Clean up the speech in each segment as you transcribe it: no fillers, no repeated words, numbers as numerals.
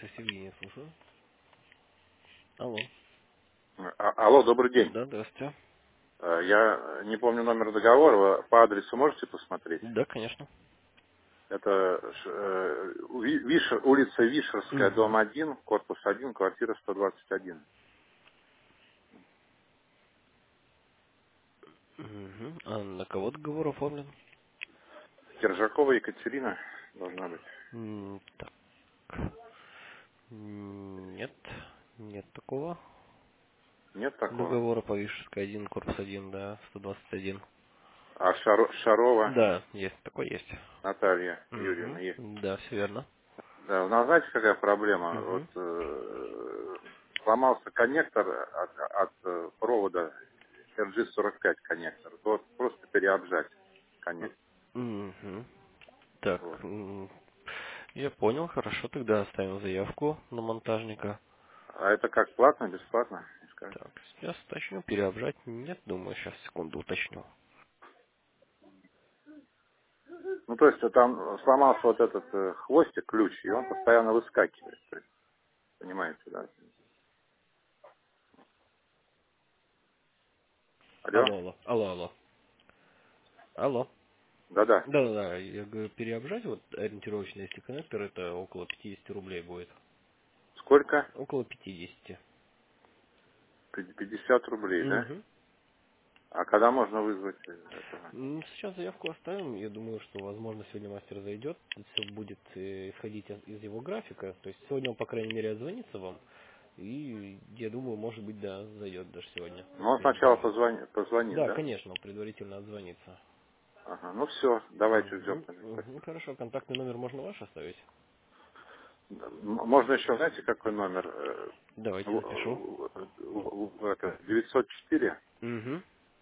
Евгений, слушаю. Алло. Алло, добрый день. Да, здравствуйте. Я не помню номер договора. Вы по адресу можете посмотреть? Да, конечно. Это улица Вишерская, Угу. дом 1, корпус 1, квартира 121. Угу. А на кого договор оформлен? Киржакова Екатерина должна быть. Так. Нет. Нет такого. Нет такого? Договора по Вишерской 1, корпус 1, да, 121. А Шарова Да, есть. Такой есть. Наталья Юрьевна есть. Угу. Да, все верно. Да, у нас знаете, какая проблема? Угу. Вот сломался коннектор от провода RG45 коннектор. Вот просто переобжать коннектор. Угу. Так. Вот. Я понял, хорошо, тогда оставим заявку на монтажника. А это как, платно, бесплатно? Не скажете? Так, сейчас уточню, переобжать. Нет, думаю, сейчас, секунду, уточню. Ну, то есть там сломался вот этот хвостик, ключ, и он постоянно выскакивает. То есть, понимаете, да? Алло? Алло, алло, алло, алло. Алло. Да-да. Да-да-да, я говорю, переобжать, вот ориентировочно, если коннектор, это около 50 рублей будет. Сколько? Около 50. 50 рублей, да? Угу. А когда можно вызвать этого? Сейчас заявку оставим. Я думаю, что, возможно, сегодня мастер зайдет. Все будет исходить из его графика. То есть сегодня он, по крайней мере, отзвонится вам. И я думаю, может быть, да, зайдет даже сегодня. Ну, он сначала Предположить. позвонит, Да, да? конечно, он предварительно отзвонится. Ага, ну все, давайте ждем Угу, тогда. угу, Спасибо. хорошо, контактный номер можно ваш оставить? Можно еще, знаете, какой номер? Давайте запишу. Это 904 Угу.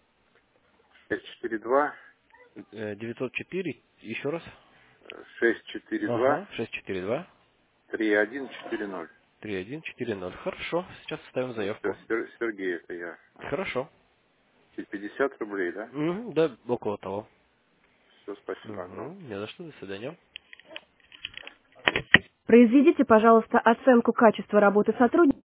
642 904, еще раз. 642 Ага, 642 3140. 3140. Хорошо, сейчас ставим заявку. Сергей, это я. Ага. Хорошо. 50 рублей, да? Да, около того. Все, спасибо огромное. Не за что, до свидания. Произведите, пожалуйста, оценку качества работы сотрудника.